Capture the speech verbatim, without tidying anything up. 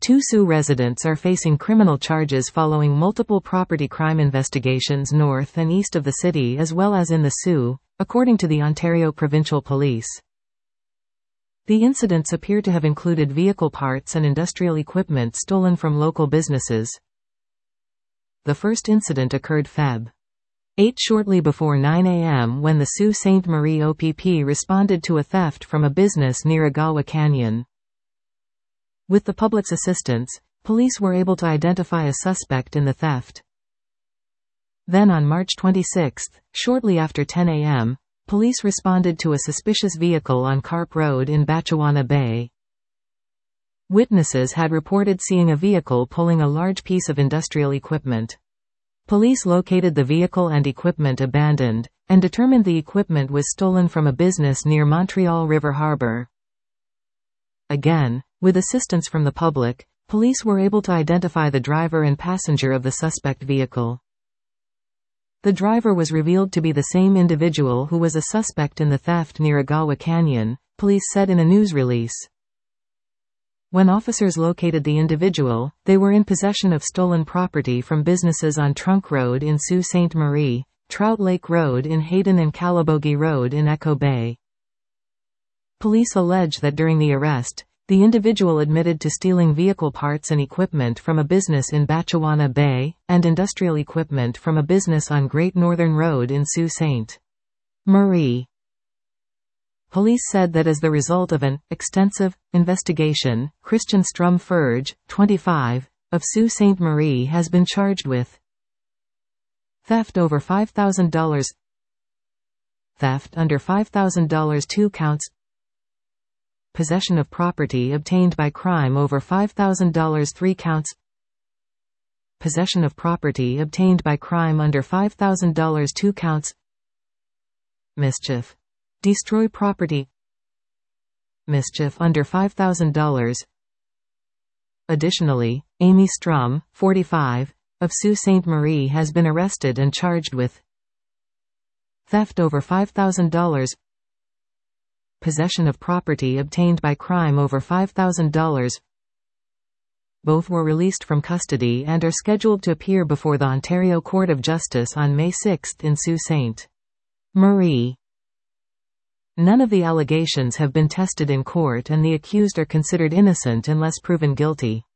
Two Sault residents are facing criminal charges following multiple property crime investigations north and east of the city as well as in the Sault, according to the Ontario Provincial Police. The incidents appear to have included vehicle parts and industrial equipment stolen from local businesses. The first incident occurred February eighth shortly before nine a m when the Sault Ste. Marie O P P responded to a theft from a business near Agawa Canyon. With the public's assistance, police were able to identify a suspect in the theft. Then on March twenty-sixth, shortly after ten a m, police responded to a suspicious vehicle on Carp Road in Batchewana Bay. Witnesses had reported seeing a vehicle pulling a large piece of industrial equipment. Police located the vehicle and equipment abandoned, and determined the equipment was stolen from a business near Montreal River Harbor. Again, with assistance from the public, police were able to identify the driver and passenger of the suspect vehicle. The driver was revealed to be the same individual who was a suspect in the theft near Agawa Canyon, police said in a news release. When officers located the individual, they were in possession of stolen property from businesses on Trunk Road in Sault Ste. Marie, Trout Lake Road in Hayden and Calabogie Road in Echo Bay. Police allege that during the arrest, the individual admitted to stealing vehicle parts and equipment from a business in Batchewana Bay, and industrial equipment from a business on Great Northern Road in Sault Ste. Marie. Police said that as the result of an extensive investigation, Christian Strum Ferge, twenty-five, of Sault Ste. Marie has been charged with theft over five thousand dollars, theft under five thousand dollars two counts, possession of property obtained by crime over five thousand dollars three counts, possession of property obtained by crime under five thousand dollars two counts, mischief. Destroy property. Mischief under five thousand dollars. Additionally, Amy Strum, forty-five, of Sault Ste. Marie has been arrested and charged with theft over five thousand dollars, possession of property obtained by crime over five thousand dollars. Both were released from custody and are scheduled to appear before the Ontario Court of Justice on May sixth in Sault Ste. Marie. None of the allegations have been tested in court and the accused are considered innocent unless proven guilty.